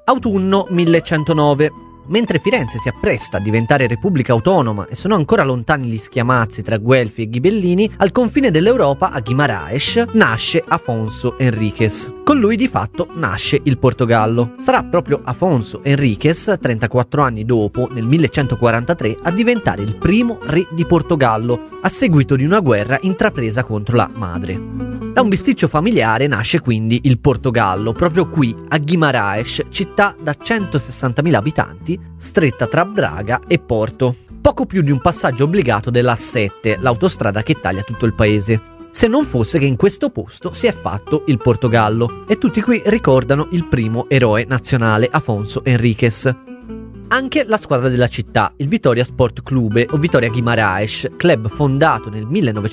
Autunno 1109. Mentre Firenze si appresta a diventare repubblica autonoma e sono ancora lontani gli schiamazzi tra Guelfi e Ghibellini, al confine dell'Europa, a Guimarães, nasce Afonso Henriques. Con lui di fatto nasce il Portogallo. Sarà proprio Afonso Henriques, 34 anni dopo, nel 1143, a diventare il primo re di Portogallo, a seguito di una guerra intrapresa contro la madre. Da un bisticcio familiare nasce quindi il Portogallo, proprio qui, a Guimarães, città da 160.000 abitanti, stretta tra Braga e Porto. Poco più di un passaggio obbligato della A7, l'autostrada che taglia tutto il paese. Se non fosse che in questo posto si è fatto il Portogallo, e tutti qui ricordano il primo eroe nazionale, Afonso Henriques. Anche la squadra della città, il Vitória Sport Clube o Vitória Guimarães, club fondato nel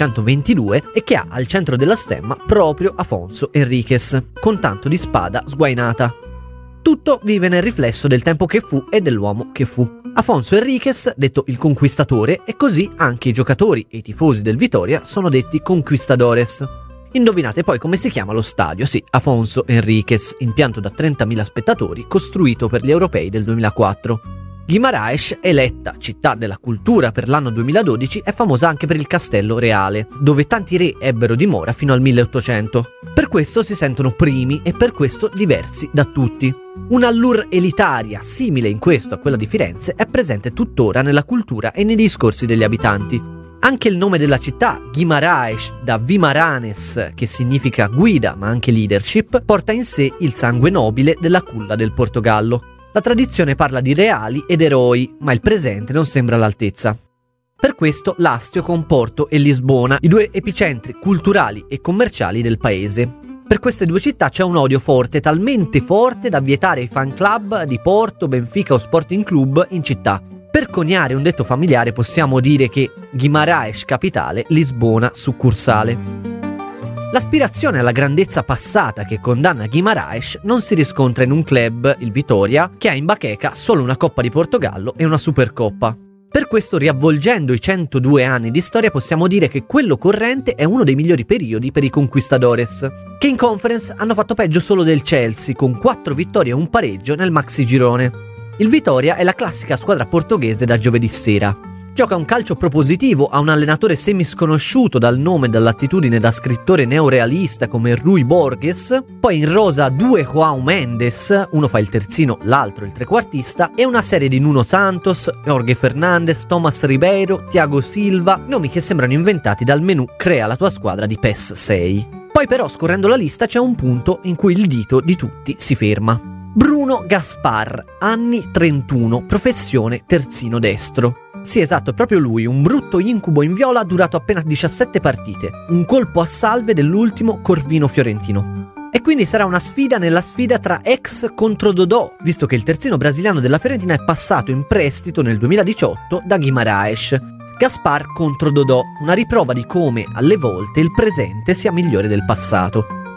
1922 e che ha al centro della stemma proprio Afonso Henriques, con tanto di spada sguainata. Tutto vive nel riflesso del tempo che fu e dell'uomo che fu. Afonso Henriques, detto il conquistatore, e così anche i giocatori e i tifosi del Vitória sono detti conquistadores. Indovinate poi come si chiama lo stadio? Sì, Afonso Henriques, impianto da 30.000 spettatori, costruito per gli europei del 2004. Guimarães, eletta città della cultura per l'anno 2012, è famosa anche per il Castello Reale, dove tanti re ebbero dimora fino al 1800. Per questo si sentono primi e per questo diversi da tutti. Un'allure elitaria, simile in questo a quella di Firenze, è presente tuttora nella cultura e nei discorsi degli abitanti. Anche il nome della città, Guimarães, da Vimaranes, che significa guida ma anche leadership, porta in sé il sangue nobile della culla del Portogallo. La tradizione parla di reali ed eroi, ma il presente non sembra all'altezza. Per questo l'astio con Porto e Lisbona, i due epicentri culturali e commerciali del paese. Per queste due città c'è un odio forte, talmente forte da vietare i fan club di Porto, Benfica o Sporting Club in città. Per coniare un detto familiare possiamo dire che Guimarães capitale, Lisbona succursale. L'aspirazione alla grandezza passata che condanna Guimarães non si riscontra in un club, il Vitória, che ha in bacheca solo una Coppa di Portogallo e una Supercoppa. Per questo, riavvolgendo i 102 anni di storia, possiamo dire che quello corrente è uno dei migliori periodi per i conquistadores, che in Conference hanno fatto peggio solo del Chelsea, con 4 vittorie e un pareggio nel maxi girone. Il Vitória è la classica squadra portoghese da giovedì sera. Gioca un calcio propositivo, ha un allenatore semisconosciuto dal nome e dall'attitudine da scrittore neorealista come Rui Borges, poi in rosa 2 João Mendes, uno fa il terzino, l'altro il trequartista, e una serie di Nuno Santos, Jorge Fernandes, Thomas Ribeiro, Thiago Silva, nomi che sembrano inventati dal menu Crea la tua squadra di PES 6. Poi però, scorrendo la lista, c'è un punto in cui il dito di tutti si ferma. Bruno Gaspar, anni 31, professione terzino destro. Sì, esatto, proprio lui, un brutto incubo in viola durato appena 17 partite, un colpo a salve dell'ultimo Corvino fiorentino. E quindi sarà una sfida nella sfida tra ex contro Dodò, visto che il terzino brasiliano della Fiorentina è passato in prestito nel 2018 da Guimarães. Gaspar contro Dodò, una riprova di come alle volte il presente sia migliore del passato.